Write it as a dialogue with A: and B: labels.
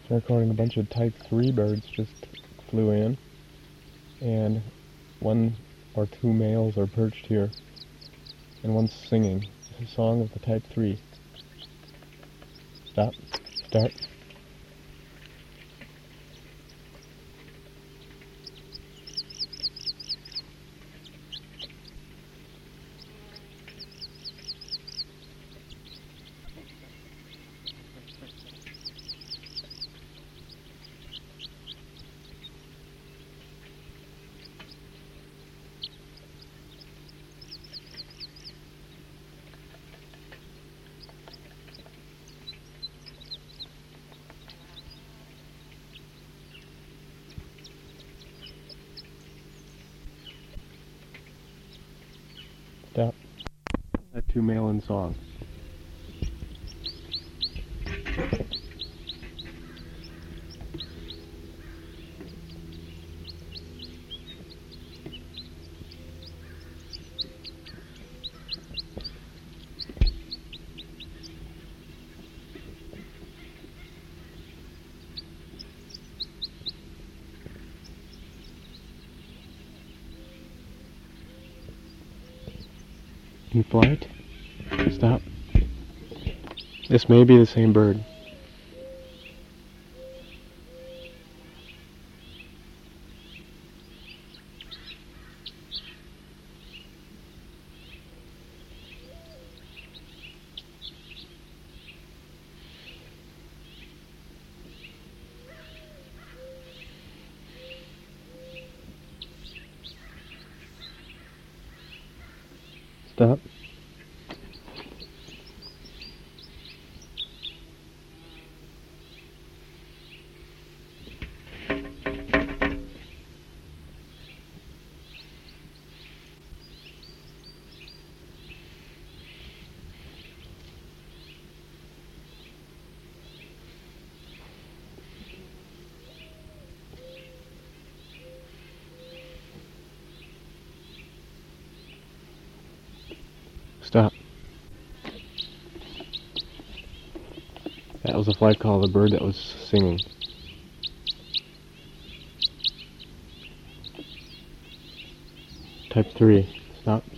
A: So recording a bunch of type 3 birds just flew in, and one or two males are perched here, and one's singing. It's a song of the type 3. Stop. Start. Stop. That two male in song. In flight. Stop. This may be the same bird. Stop. Stop. That was a flight call of the bird that was singing. Type 3. Stop.